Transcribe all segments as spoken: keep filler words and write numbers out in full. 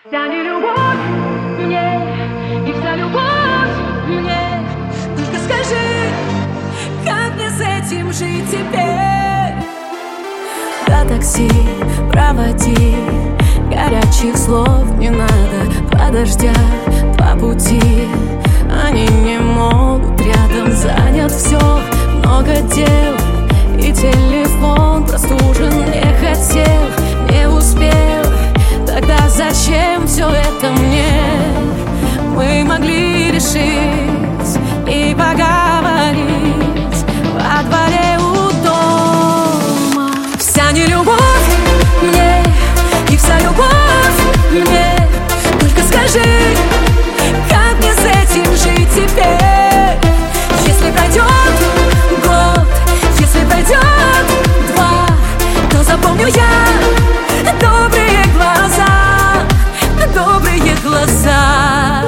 Вся не любовь мне, и вся любовь мне. Только скажи, как мне с этим жить теперь? До такси проводи, горячих слов не надо. Два дождя, два пути, они не могут рядом. Занят все, много дел, и телефон простужен. Не хотел, не успел, тогда зачем все это мне? Мы могли решить и поговорить во дворе у дома. Вся не любовь мне, и вся любовь мне. Только скажи, как мне с этим жить теперь? Если пройдет год, если пройдет два, то запомню я добрые глаза, добрые глаза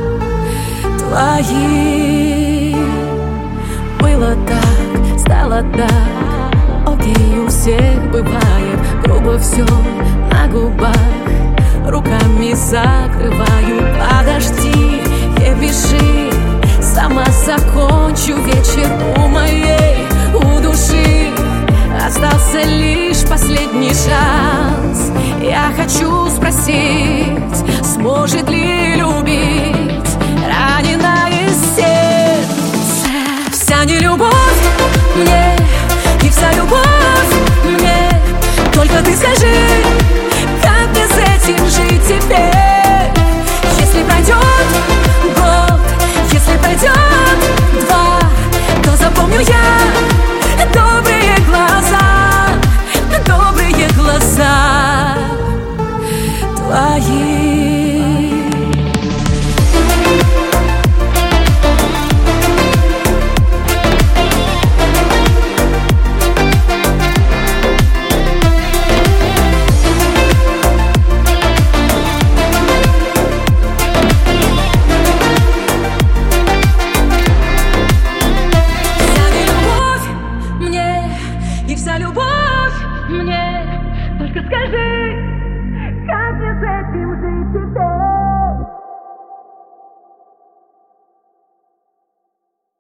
твои. Было так, стало так, окей, у всех бывает. Грубо все на губах, руками закрываю. Подожди, не пиши, сама закончу вечер у моей, у души. Остался лишь последний шанс. Я хочу спросить, сможет ли любить раненое сердце? Вся не любовь мне, и вся любовь мне. Только ты скажи, как мне с этим жить теперь? Если пройдет год, если пройдет два, то запомню я добрые глаза, добрые глаза твои. И вся любовь мне. Только скажи, как мне с этим жить теперь?